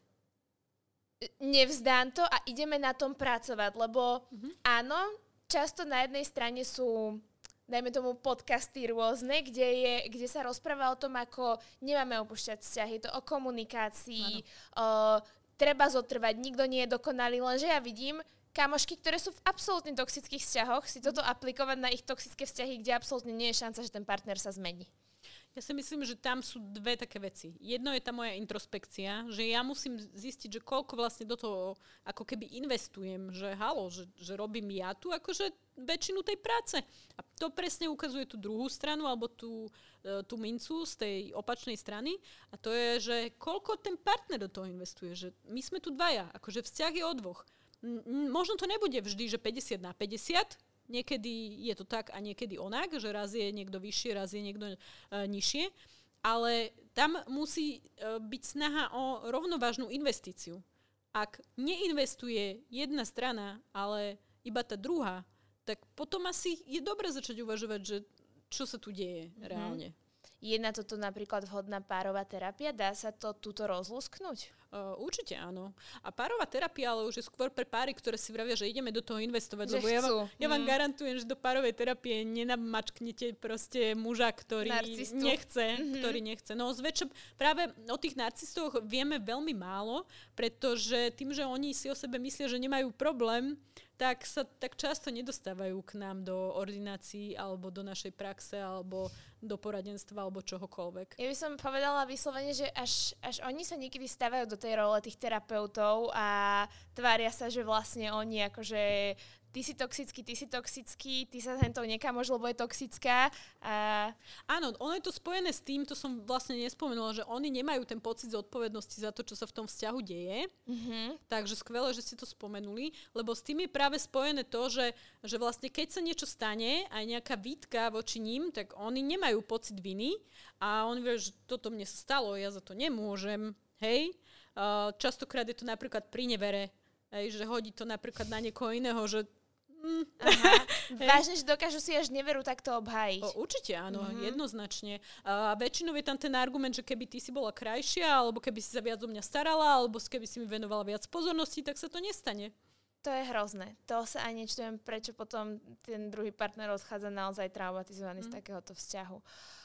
S1: nevzdám to a ideme na tom pracovať, lebo mm-hmm. áno, často na jednej strane sú dajme tomu podcasty rôzne, kde, je, kde sa rozpráva o tom, ako nemáme opúšťať vzťahy, je to o komunikácii, o, treba zotrvať, nikto nie je dokonalý, lenže ja vidím kamošky, ktoré sú v absolútne toxických vzťahoch, si toto aplikovať na ich toxické vzťahy, kde absolútne nie je šanca, že ten partner sa zmení.
S2: Ja si myslím, že tam sú dve také veci. Jedno je tá moja introspekcia, že ja musím zistiť, že koľko vlastne do toho ako keby investujem, že halo, že, že robím ja tu akože väčšinu tej práce. A to presne ukazuje tú druhú stranu alebo tú, tú mincu z tej opačnej strany. A to je, že koľko ten partner do toho investuje. Že my sme tu dvaja, akože vzťah je o dvoch. Možno to nebude vždy, že päťdesiat na päťdesiat, niekedy je to tak a niekedy onak, že raz je niekto vyššie, raz je niekto e, nižšie, ale tam musí e, byť snaha o rovnovážnu investíciu. Ak neinvestuje jedna strana, ale iba tá druhá, tak potom asi je dobre začať uvažovať, že čo sa tu deje mm-hmm. reálne.
S1: Je na toto napríklad vhodná párová terapia? Dá sa to túto rozlúsknuť?
S2: Uh, určite áno. A párová terapia ale už je skôr pre páry, ktoré si vravia, že ideme do toho investovať.
S1: Že
S2: lebo ja vám, ja vám mm. garantujem, že do párovej terapie nenamačknete proste muža, ktorý Narcistu. nechce. Mm-hmm. Ktorý nechce. No zväčša práve o tých narcistoch vieme veľmi málo, pretože tým, že oni si o sebe myslia, že nemajú problém, tak sa tak často nedostávajú k nám do ordinácií alebo do našej praxe alebo do poradenstva alebo čohokoľvek.
S1: Ja by som povedala vyslovene, že až, až oni sa niekedy stávajú do tej role tých terapeutov a tvária sa, že vlastne oni akože ty si toxický, ty si toxický, ty sa hentou nekamož, lebo je toxická. A...
S2: Áno, ono je to spojené s tým, to som vlastne nespomenula, že oni nemajú ten pocit zodpovednosti za to, čo sa v tom vzťahu deje. Mm-hmm. Takže skvelé, že ste to spomenuli, lebo s tým je práve spojené to, že, že vlastne keď sa niečo stane, aj nejaká výtka voči ním, tak oni nemajú pocit viny a oni vie, že toto mne sa stalo, ja za to nemôžem. Hej? Uh, častokrát je to napríklad pri nevere, hej, že hodí to napríklad na niekoho iného, že Mm.
S1: Aha. Vážne, že dokážu si až neveru takto obhájiť.
S2: O, určite áno, mm-hmm. jednoznačne. A väčšinou je tam ten argument, že keby ty si bola krajšia, alebo keby si sa viac o mňa starala, alebo keby si mi venovala viac pozornosti, tak sa to nestane.
S1: To je hrozné. To sa aj nečujem, prečo potom ten druhý partner odchádza naozaj traumatizovaný mm. z takéhoto vzťahu.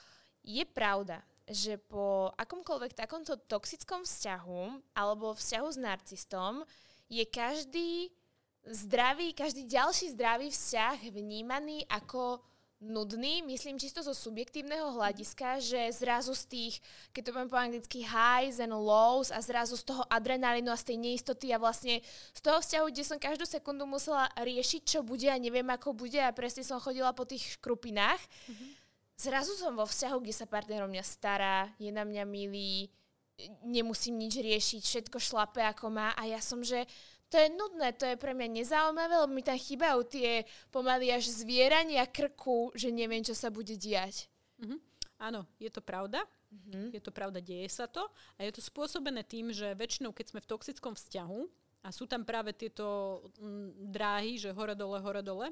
S1: Je pravda, že po akomkoľvek takomto toxickom vzťahu alebo vzťahu s narcistom je každý zdravý, každý ďalší zdravý vzťah vnímaný ako nudný, myslím čisto zo subjektívneho hľadiska, že zrazu z tých, keď to poviem po anglicky, highs and lows a zrazu z toho adrenalínu a z tej neistoty a vlastne z toho vzťahu, kde som každú sekundu musela riešiť, čo bude a neviem, ako bude a presne som chodila po tých škrupinách. Mm-hmm. Zrazu som vo vzťahu, kde sa partner o mňa stará, je na mňa milý, nemusím nič riešiť, všetko šlape ako má a ja som, že to je nudné, to je pre mňa nezaujímavé, lebo mi tam chýbajú tie pomaly až zvierania krku, že neviem, čo sa bude diať.
S2: Mm-hmm. Áno, je to pravda. Mm-hmm. Je to pravda, deje sa to. A je to spôsobené tým, že väčšinou, keď sme v toxickom vzťahu a sú tam práve tieto m, dráhy, že hore-dole, hore-dole,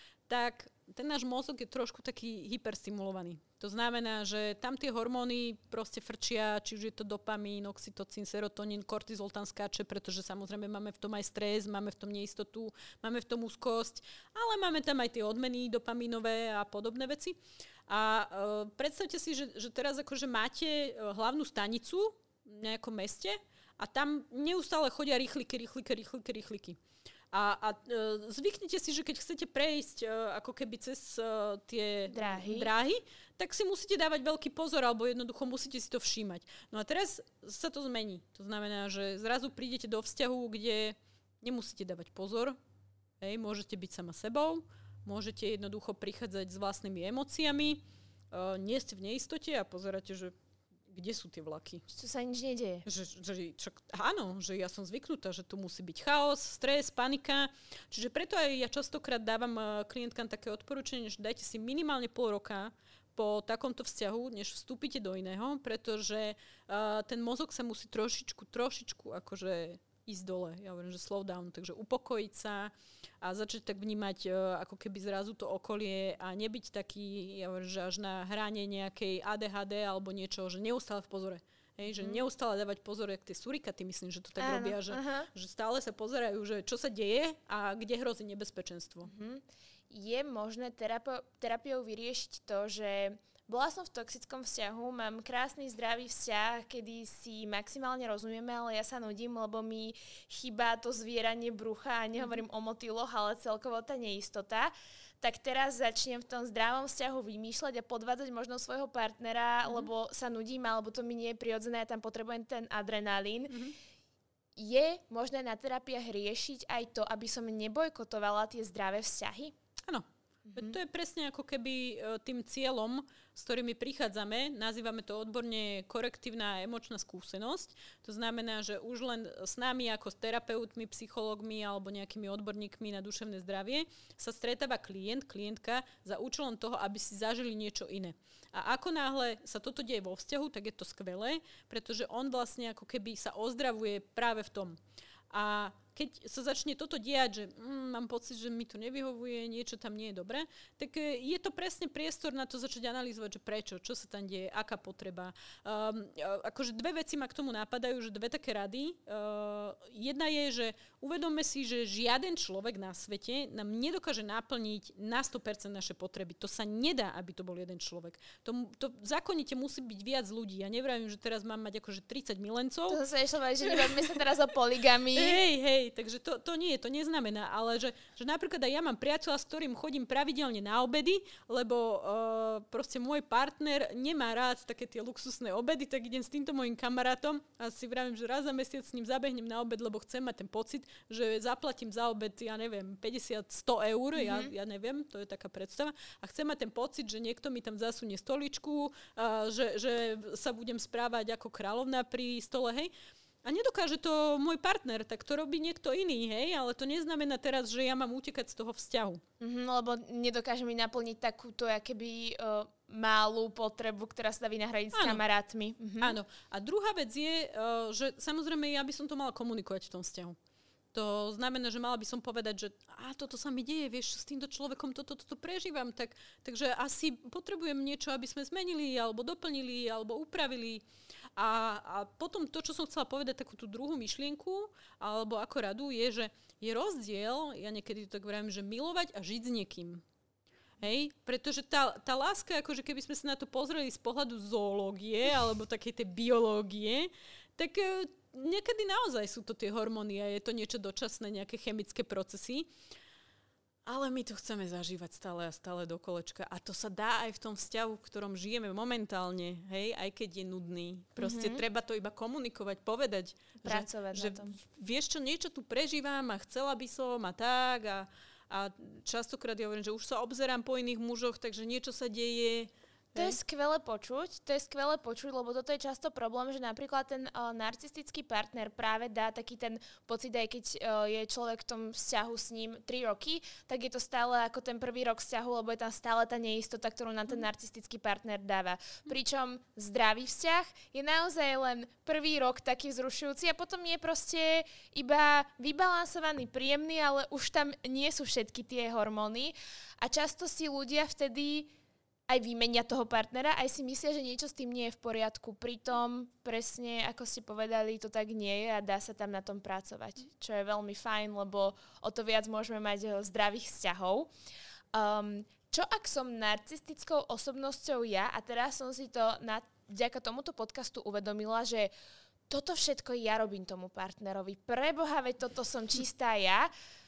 S2: tak ten náš mozog je trošku taký hyperstimulovaný. To znamená, že tam tie hormóny proste frčia, či už je to dopamín, oxytocín, serotonín, kortizol tam skáče, pretože samozrejme máme v tom aj stres, máme v tom neistotu, máme v tom úzkosť, ale máme tam aj tie odmeny dopamínové a podobné veci. A uh, predstavte si, že, že teraz akože máte hlavnú stanicu v nejakom meste a tam neustále chodia rýchliky, rýchliky, rýchliky, rýchliky. A, a uh, zvyknite si, že keď chcete prejsť uh, ako keby cez uh, tie
S1: dráhy.
S2: dráhy, tak si musíte dávať veľký pozor alebo jednoducho musíte si to všímať. No a teraz sa to zmení. To znamená, že zrazu prídete do vzťahu, kde nemusíte dávať pozor, hej, môžete byť sama sebou, môžete jednoducho prichádzať s vlastnými emóciami, uh, nie ste v neistote a pozeráte, že kde sú tie vlaky.
S1: Čo sa nič nedieje.
S2: Že, že, čak, áno, že ja som zvyknutá, že tu musí byť chaos, stres, panika. Čiže preto aj ja častokrát dávam uh, klientkám také odporúčanie, že dajte si minimálne pol roka po takomto vzťahu, než vstúpite do iného, pretože uh, ten mozog sa musí trošičku, trošičku akože ísť dole. Ja hovorím, že slow down, takže upokojiť sa a začať tak vnímať uh, ako keby zrazu to okolie a nebyť taký, ja hovorím, že až na hrane nejakej á dé há dé alebo niečo, že neustále v pozore. Hej, že mm. neustále dávať pozor, jak tie surikaty, myslím, že to tak Áno, robia, že, že stále sa pozerajú, že čo sa deje a kde hrozí nebezpečenstvo.
S1: Mm-hmm. Je možné terapo- terapiou vyriešiť to, že bola som v toxickom vzťahu, mám krásny zdravý vzťah, kedy si maximálne rozumieme, ale ja sa nudím, lebo mi chýba to zvieranie brucha a nehovorím mm. o motýloch, ale celkovo tá neistota. Tak teraz začnem v tom zdravom vzťahu vymýšľať a podvádzať možno svojho partnera, mm. lebo sa nudím, alebo to mi nie je prirodzené, ja tam potrebujem ten adrenalín. Mm. Je možné na terapiách riešiť aj to, aby som nebojkotovala tie zdravé vzťahy?
S2: Áno. Mm-hmm. To je presne ako keby tým cieľom, s ktorými prichádzame, nazývame to odborne korektívna emočná skúsenosť. To znamená, že už len s nami ako s terapeutmi, psychológmi alebo nejakými odborníkmi na duševné zdravie sa stretáva klient, klientka za účelom toho, aby si zažili niečo iné. A ako náhle sa toto deje vo vzťahu, tak je to skvelé, pretože on vlastne ako keby sa ozdravuje práve v tom. A keď sa začne toto diať, že mm, mám pocit, že mi to nevyhovuje, niečo tam nie je dobré, tak je to presne priestor na to začať analyzovať, že prečo, čo sa tam deje, aká potreba. Um, akože dve veci ma k tomu napadajú, že dve také rady. Uh, jedna je, že uvedomme si, že žiaden človek na svete nám nedokáže naplniť na sto percent naše potreby. To sa nedá, aby to bol jeden človek. To, to zákonite musí byť viac ľudí. Ja nevravím, že teraz mám mať akože tridsať milencov.
S1: To sa išlo mať, že nebavíme sa teraz o poligamii.
S2: Hej, hej. Takže to, to nie, to neznamená, ale že, že napríklad aj ja mám priateľa, s ktorým chodím pravidelne na obedy, lebo uh, proste môj partner nemá rád také tie luxusné obedy, tak idem s týmto môjim kamarátom a si vravím, že raz za mesiac s ním zabehnem na obed, lebo chcem mať ten pocit, že zaplatím za obed, ja neviem, päťdesiat sto eur, mm-hmm. ja, ja neviem, to je taká predstava, a chcem mať ten pocit, že niekto mi tam zasunie stoličku, uh, že, že sa budem správať ako kráľovna pri stole, hej. A nedokáže to môj partner, tak to robí niekto iný, hej? Ale to neznamená teraz, že ja mám utekať z toho vzťahu.
S1: Mm-hmm, lebo nedokáže mi naplniť takúto akéby uh, malú potrebu, ktorá sa dá vynahradiť s kamarátmi. Mm-hmm.
S2: Áno. A druhá vec je, uh, že samozrejme ja by som to mala komunikovať v tom vzťahu. To znamená, že mala by som povedať, že a toto sa mi deje, vieš, s týmto človekom toto, toto prežívam, tak, takže asi potrebujem niečo, aby sme zmenili, alebo doplnili, alebo upravili. A, a potom to, čo som chcela povedať, takú tú druhú myšlienku, alebo ako radu, je, že je rozdiel, ja niekedy to tak vravím, že milovať a žiť s niekým. Hej? Pretože tá, tá láska, akože keby sme sa na to pozreli z pohľadu zoológie, alebo takej tej biológie, tak niekedy naozaj sú to tie hormóny a je to niečo dočasné, nejaké chemické procesy. Ale my to chceme zažívať stále a stále do kolečka. A to sa dá aj v tom vzťahu, v ktorom žijeme momentálne, hej, aj keď je nudný. Proste mm-hmm. treba to iba komunikovať, povedať.
S1: Pracovať
S2: že,
S1: na tom.
S2: Že vieš čo, niečo tu prežívam a chcela by som a tak. A, a častokrát ja hovorím, že už sa obzerám po iných mužoch, takže niečo sa deje.
S1: To je skvelé počuť, to je skvelé počuť, lebo toto je často problém, že napríklad ten uh, narcistický partner práve dá taký ten pocit, aj keď uh, je človek v tom vzťahu s ním tri roky, tak je to stále ako ten prvý rok vzťahu, lebo je tam stále tá neistota, ktorú nám ten narcistický partner dáva. Pričom zdravý vzťah je naozaj len prvý rok taký vzrušujúci a potom je proste iba vybalansovaný, príjemný, ale už tam nie sú všetky tie hormóny a často si ľudia vtedy aj vymenia toho partnera, aj si myslia, že niečo s tým nie je v poriadku. Pritom presne, ako ste povedali, to tak nie je a dá sa tam na tom pracovať. Čo je veľmi fajn, lebo o to viac môžeme mať zdravých vzťahov. Um, čo ak som narcistickou osobnosťou ja a teraz som si to na, vďaka tomuto podcastu uvedomila, že toto všetko ja robím tomu partnerovi. Preboha, veď toto som čistá ja.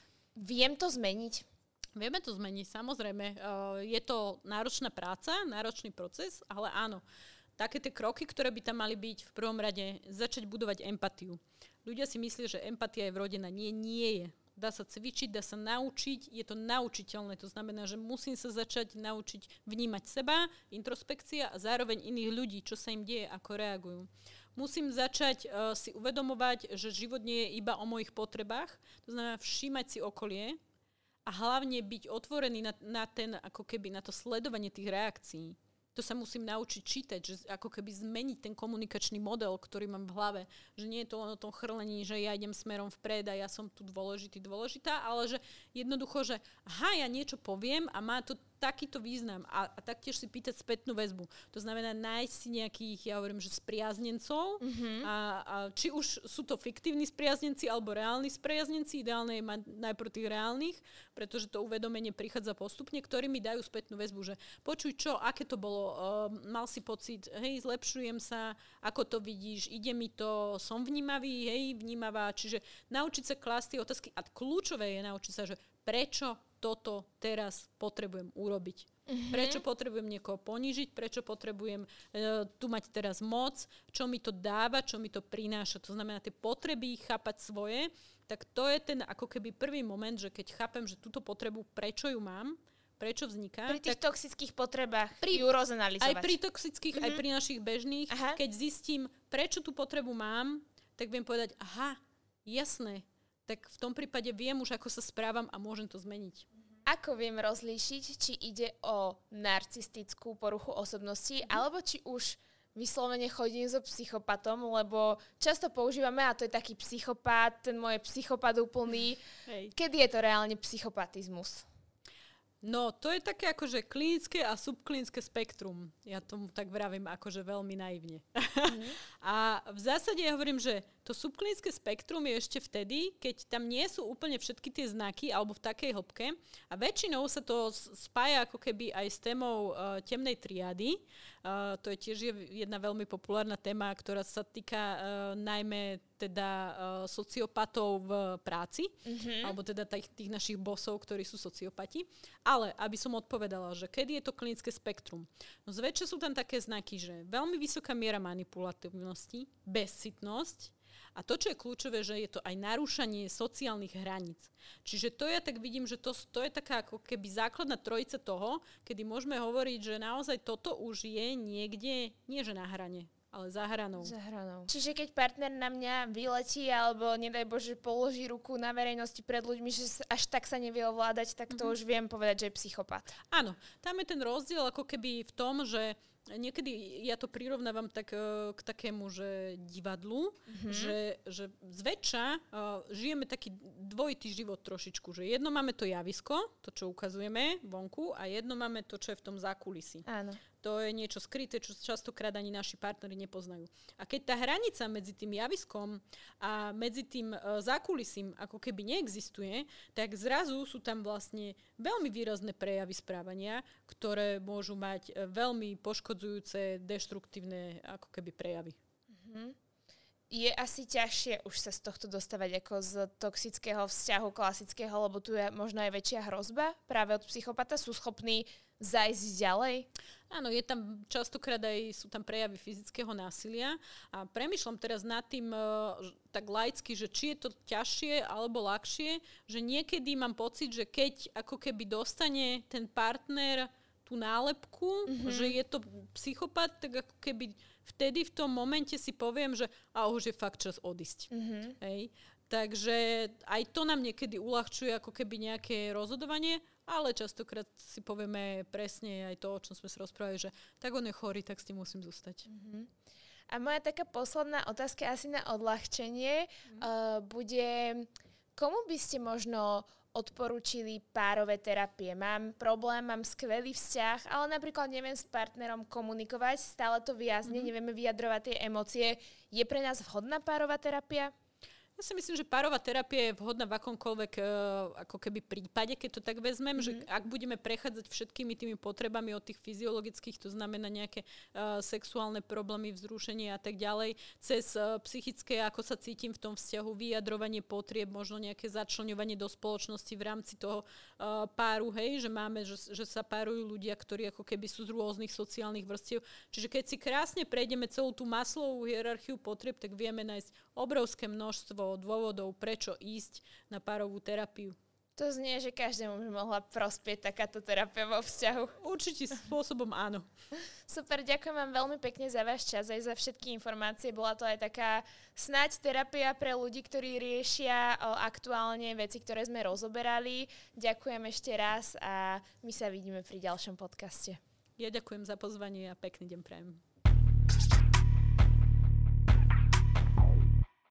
S1: Viem to zmeniť?
S2: Vieme to zmeniť, samozrejme. Je to náročná práca, náročný proces, ale áno. Také tie kroky, ktoré by tam mali byť v prvom rade, začať budovať empatiu. Ľudia si myslia, že empatia je vrodená. Nie, nie je. Dá sa cvičiť, dá sa naučiť, je to naučiteľné. To znamená, že musím sa začať naučiť vnímať seba, introspekcia a zároveň iných ľudí, čo sa im deje, ako reagujú. Musím začať uh, si uvedomovať, že život nie je iba o mojich potrebách. To znamená všímať si okolie a hlavne byť otvorený na, na ten, ako keby, na to sledovanie tých reakcií. To sa musím naučiť čítať, že ako keby zmeniť ten komunikačný model, ktorý mám v hlave. Že nie je to len o tom chrlení, že ja idem smerom vpred a ja som tu dôležitý, dôležitá, ale že jednoducho, že aha, ja niečo poviem a má to takýto význam a, a taktiež si pýtať spätnú väzbu. To znamená nájsť si nejakých, ja hovorím, že spriaznencov mm-hmm. a, a či už sú to fiktívni spriaznenci alebo reálni spriaznenci, ideálne je mať najprv tých reálnych, pretože to uvedomenie prichádza postupne, ktorí mi dajú spätnú väzbu, že počuj čo, aké to bolo, uh, mal si pocit, hej, zlepšujem sa, ako to vidíš, ide mi to, som vnímavý, hej, vnímavá, čiže naučiť sa klásť tie otázky a kľúčové je naučiť sa, že prečo toto teraz potrebujem urobiť. Mm-hmm. Prečo potrebujem niekoho ponížiť, prečo potrebujem e, tu mať teraz moc, čo mi to dáva, čo mi to prináša. To znamená, tie potreby chápať svoje, tak to je ten ako keby prvý moment, že keď chápem, že túto potrebu, prečo ju mám, prečo vzniká.
S1: Pri tých
S2: tak
S1: toxických potrebách pri, ju rozanalizovať.
S2: Aj pri toxických, mm-hmm. aj pri našich bežných. Aha. Keď zistím, prečo tú potrebu mám, tak viem povedať, aha, jasné, tak v tom prípade viem už, ako sa správam a môžem to zmeniť.
S1: Ako viem rozlíšiť, či ide o narcistickú poruchu osobnosti, mm. alebo či už vyslovene chodím so psychopatom, lebo často používame, a to je taký psychopat, ten môj psychopat úplný. Hej. Kedy je to reálne psychopatizmus?
S2: No, to je také akože klinické a subklinické spektrum. Ja tomu tak vravím akože veľmi naivne. Mm. A v zásade ja hovorím, že to subklinické spektrum je ešte vtedy, keď tam nie sú úplne všetky tie znaky alebo v takej hĺbke. A väčšinou sa to spája ako keby aj s témou uh, temnej triády. Uh, to je tiež jedna veľmi populárna téma, ktorá sa týka uh, najmä teda uh, sociopatov v práci, mm-hmm. alebo teda tých, tých našich bossov, ktorí sú sociopati. Ale aby som odpovedala, že kedy je to klinické spektrum? No zväčša sú tam také znaky, že veľmi vysoká miera manipulatívnosti, bezcitnosť a to, čo je kľúčové, že je to aj narúšanie sociálnych hraníc. Čiže to ja tak vidím, že to, to je taká ako keby základná trojica toho, kedy môžeme hovoriť, že naozaj toto už je niekde, nie že na hrane, ale za hranou.
S1: Za hranou. Čiže keď partner na mňa vyletí alebo nedaj Bože položí ruku na verejnosti pred ľuďmi, že až tak sa nevie ovládať, tak to mm-hmm. už viem povedať, že je psychopat.
S2: Áno, tam je ten rozdiel ako keby v tom, že niekedy ja to prirovnávam tak k takému, že divadlu, mm-hmm. že, že zväčša uh, žijeme taký dvojitý život trošičku, že jedno máme to javisko, to, čo ukazujeme vonku a jedno máme to, čo je v tom zákulisí.
S1: Áno.
S2: To je niečo skryté, čo častokrát ani naši partneri nepoznajú. A keď tá hranica medzi tým javiskom a medzi tým uh, zákulisím ako keby neexistuje, tak zrazu sú tam vlastne veľmi výrazné prejavy správania, ktoré môžu mať uh, veľmi poškodzujúce, deštruktívne ako keby prejavy.
S1: Mm-hmm. Je asi ťažšie už sa z tohto dostávať ako z toxického vzťahu klasického, lebo tu je možno aj väčšia hrozba práve od psychopata. Sú schopní zájsť ďalej?
S2: Áno, je tam častokrát aj, sú tam prejavy fyzického násilia a premýšľam teraz nad tým uh, tak laicky, že či je to ťažšie alebo ľahšie, že niekedy mám pocit, že keď ako keby dostane ten partner tú nálepku, mm-hmm. že je to psychopat, tak ako keby vtedy v tom momente si poviem, že a už je fakt čas odísť. Mm-hmm. Hej. Takže aj to nám niekedy uľahčuje ako keby nejaké rozhodovanie, ale častokrát si povieme presne aj to, o čom sme sa rozprávali, že tak on je chorý, tak s tým musím zostať. Mm-hmm.
S1: A moja taká posledná otázka asi na odľahčenie mm-hmm. uh, bude, komu by ste možno odporúčili párové terapie? Mám problém, mám skvelý vzťah, ale napríklad neviem s partnerom komunikovať, stále to viazne, mm-hmm. nevieme vyjadrovať tie emócie. Je pre nás vhodná párová terapia?
S2: Ja si myslím, že párová terapia je vhodná v akomkoľvek uh, ako keby prípade, keď to tak vezmem, mm-hmm. že ak budeme prechádzať všetkými tými potrebami od tých fyziologických, to znamená nejaké uh, sexuálne problémy, vzrušenie a tak ďalej, cez uh, psychické, ako sa cítim v tom vzťahu, vyjadrovanie potrieb, možno nejaké začleňovanie do spoločnosti v rámci toho uh, páru, hej, že máme, že, že sa párujú ľudia, ktorí ako keby sú z rôznych sociálnych vrstiev. Čiže keď si krásne prejdeme celú tú Maslowovú hierarchiu potrieb, tak vieme nájsť obrovské množstvo dôvodov, prečo ísť na párovú terapiu.
S1: To znie, že každému by mohla prospieť takáto terapia vo vzťahu.
S2: Určite spôsobom áno.
S1: Super, ďakujem vám veľmi pekne za váš čas aj za všetky informácie. Bola to aj taká snáď terapia pre ľudí, ktorí riešia o, aktuálne veci, ktoré sme rozoberali. Ďakujem ešte raz a my sa vidíme pri ďalšom podcaste.
S2: Ja ďakujem za pozvanie a pekný deň prajem.